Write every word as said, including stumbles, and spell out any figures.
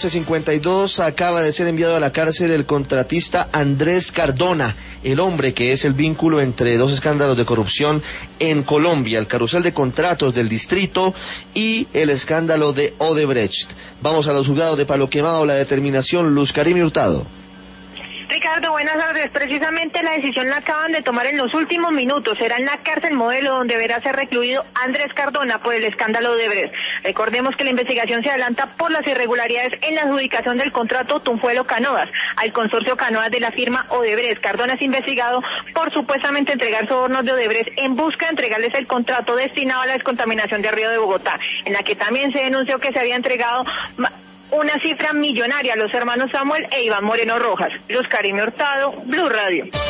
cincuenta y dos acaba de ser enviado a la cárcel el contratista Andrés Cardona, el hombre que es el vínculo entre dos escándalos de corrupción en Colombia, el carrusel de contratos del distrito y el escándalo de Odebrecht. Vamos a los juzgados de Palo Quemado, la determinación, Luz Karime Hurtado. Ricardo, buenas tardes. Precisamente la decisión la acaban de tomar en los últimos minutos. Será en la cárcel modelo donde deberá ser recluido Andrés Cardona por el escándalo de Odebrecht. Recordemos que la investigación se adelanta por las irregularidades en la adjudicación del contrato Tunjuelo-Canoas al consorcio Canoas de la firma Odebrecht. Cardona es investigado por supuestamente entregar sobornos de Odebrecht en busca de entregarles el contrato destinado a la descontaminación del río de Bogotá, en la que también se denunció que se había entregado una cifra millonaria a los hermanos Samuel e Iván Moreno Rojas. Luz Karime Hurtado, Blue Radio.